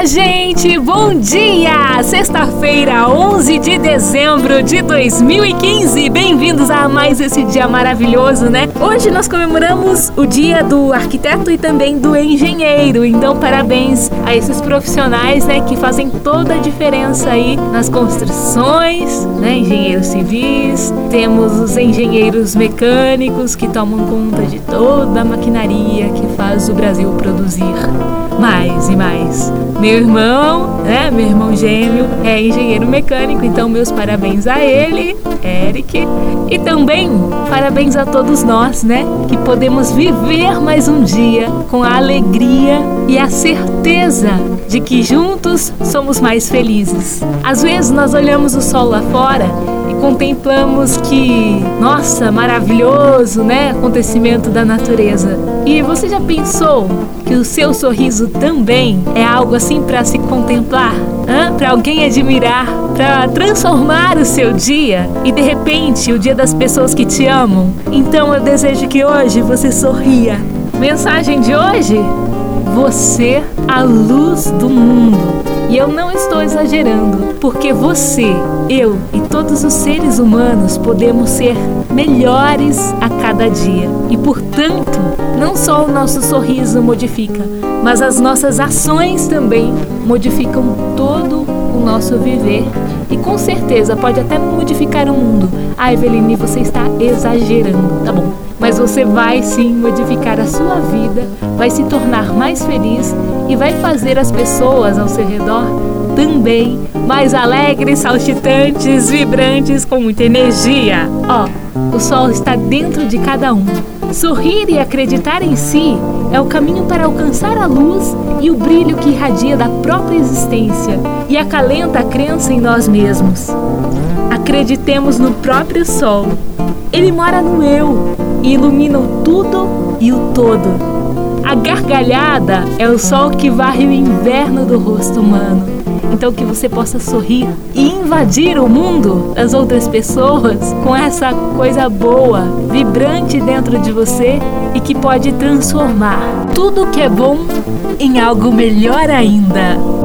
Olá, gente! Bom dia! Sexta-feira, 11 de dezembro de 2015. Bem-vindos a mais esse dia maravilhoso, né? Hoje nós comemoramos o dia do arquiteto e também do engenheiro. Então, parabéns a esses profissionais, né, que fazem toda a diferença aí nas construções, né? Engenheiros civis, temos os engenheiros mecânicos que tomam conta de toda a maquinaria que faz o Brasil produzir mais e mais. Meu irmão, né, meu irmão gêmeo é engenheiro mecânico, então meus parabéns a ele, Eric, e também parabéns a todos nós, né, que podemos viver mais um dia com a alegria e a certeza de que juntos somos mais felizes. Às vezes nós olhamos o sol lá fora e contemplamos que, nossa, maravilhoso, né, acontecimento da natureza. E você já pensou que o seu sorriso também é algo assim para se contemplar? Para alguém admirar, para transformar o seu dia e de repente o dia das pessoas que te amam? Então eu desejo que hoje você sorria. Mensagem de hoje? Você, a luz do mundo. E eu não estou exagerando, porque você, eu e todos os seres humanos podemos ser melhores a cada dia. E portanto, não só o nosso sorriso modifica, mas as nossas ações também modificam todo o nosso viver. E com certeza pode até modificar o mundo. Eveline, você está exagerando, tá bom? Mas você vai sim modificar a sua vida, vai se tornar mais feliz e vai fazer as pessoas ao seu redor também mais alegres, saltitantes, vibrantes, com muita energia. O sol está dentro de cada um. Sorrir e acreditar em si é o caminho para alcançar a luz e o brilho que irradia da própria existência e acalenta a crença em nós mesmos. Acreditemos no próprio sol. Ele mora no eu e ilumina o tudo e o todo. A gargalhada é o sol que varre o inverno do rosto humano. Então que você possa sorrir e invadir o mundo das outras pessoas com essa coisa boa, vibrante dentro de você e que pode transformar tudo que é bom em algo melhor ainda.